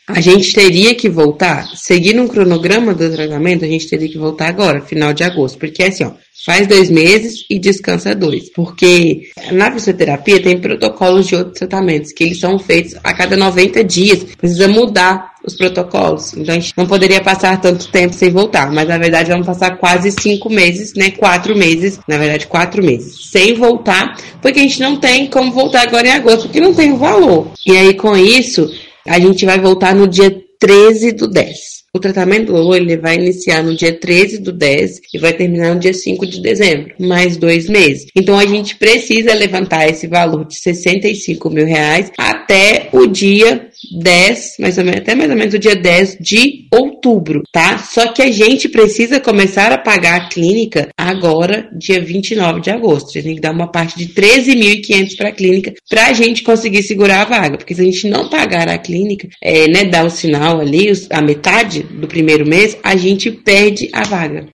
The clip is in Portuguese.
A gente teria que voltar, seguindo um cronograma do tratamento, a gente teria que voltar agora, final de agosto. Porque assim, ó, faz 2 meses e descansa 2. Porque na fisioterapia tem protocolos de outros tratamentos, que eles são feitos a cada 90 dias. Precisa mudar os protocolos. Então a gente não poderia passar tanto tempo sem voltar. Mas na verdade vamos passar quase 5 meses, né? 4 meses, na verdade 4 meses, sem voltar. Porque a gente não tem como voltar agora em agosto, porque não tem o valor. E aí com isso, a gente vai voltar no dia 13/10. O tratamento do Lolo, ele vai iniciar no dia 13/10 e vai terminar no dia 5 de dezembro, mais 2 meses. Então a gente precisa levantar esse valor de R$65 mil até o dia 10, até mais ou menos o dia 10 de outubro, tá? Só que a gente precisa começar a pagar a clínica agora, dia 29 de agosto. A gente tem que dar uma parte de 13.500 para a clínica pra gente conseguir segurar a vaga. Porque se a gente não pagar a clínica, dar o sinal ali, a metade do primeiro mês, a gente perde a vaga.